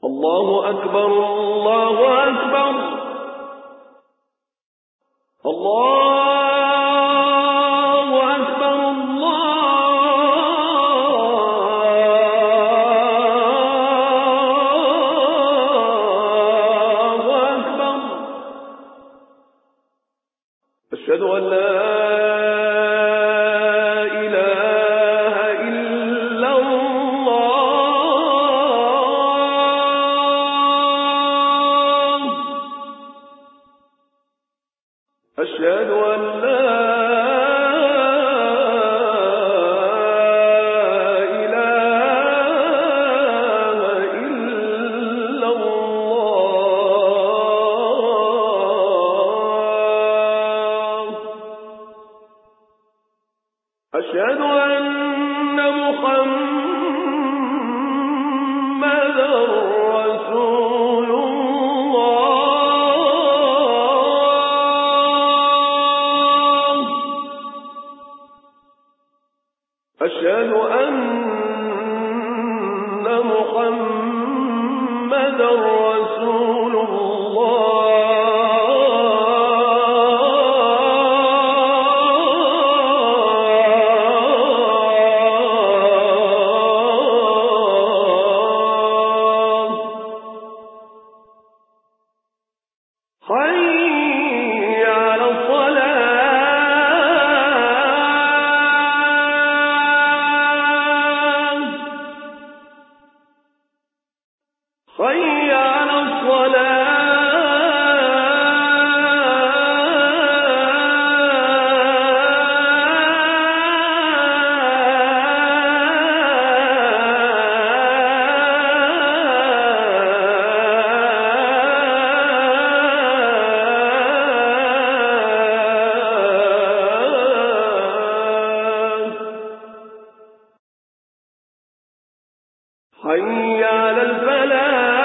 الله أكبر الله أكبر الله أكبر الله أكبر أشهد أن لا إله إلا الله أشهد أن لا إله إلا الله أشهد أن محمدا رسول الله أشهد أن محمدا رسول الله حي على الصلاة حي على الصلاة حي على الفلاح